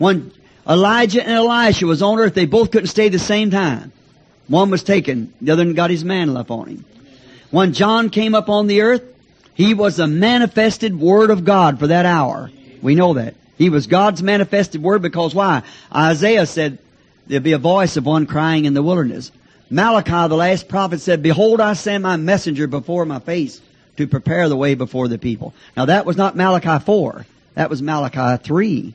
When Elijah and Elisha was on earth, they both couldn't stay the same time. One was taken, the other got his mantle up on him. When John came up on the earth, he was the manifested Word of God for that hour. We know that. He was God's manifested Word because why? Isaiah said, there'll be a voice of one crying in the wilderness. Malachi, the last prophet, said, Behold, I send my messenger before my face to prepare the way before the people. Now that was not Malachi 4. That was Malachi 3.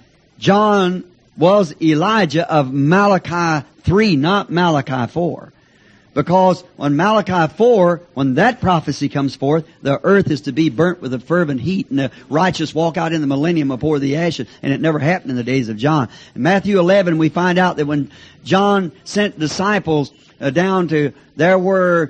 John was Elijah of Malachi 3, not Malachi 4. Because when Malachi 4, when that prophecy comes forth, the earth is to be burnt with a fervent heat, and the righteous walk out in the millennium before the ashes, and it never happened in the days of John. In Matthew 11, we find out that when John sent disciples down to there where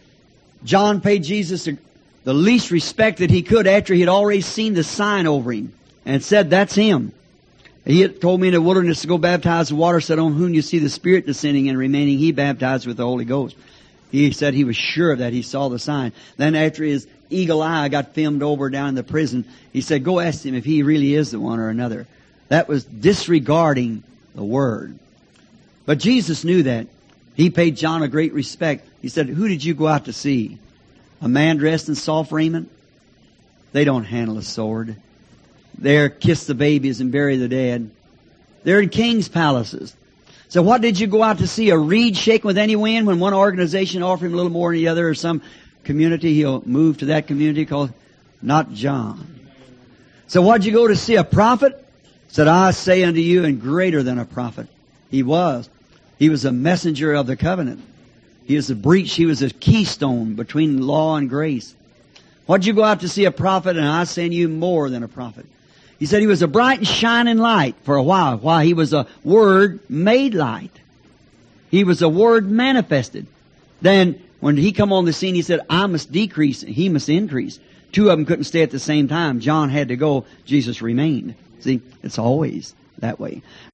John paid Jesus the least respect that he could after he had already seen the sign over him, and said, that's him. He had told me in the wilderness to go baptize with water, said, on whom you see the Spirit descending and remaining, he baptized with the Holy Ghost. He said he was sure of that. He saw the sign. Then after his eagle eye got filmed over down in the prison, he said, go ask him if he really is the one or another. That was disregarding the Word. But Jesus knew that. He paid John a great respect. He said, who did you go out to see? A man dressed in soft raiment? They don't handle a sword. They're kiss the babies and bury the dead. They're in king's palaces. So what did you go out to see? A reed shaken with any wind? When one organization offered him a little more than the other, or some community, he'll move to that community called not John. So what did you go to see? A prophet? Said, I say unto you, and greater than a prophet. He was. He was a messenger of the covenant. He was a breach. He was a keystone between law and grace. What did you go out to see? A prophet? And I say unto you, more than a prophet. He said he was a bright and shining light for a while he was a Word made light. He was a Word manifested. Then when he come on the scene, he said, I must decrease, he must increase. Two of them couldn't stay at the same time. John had to go. Jesus remained. See, it's always that way.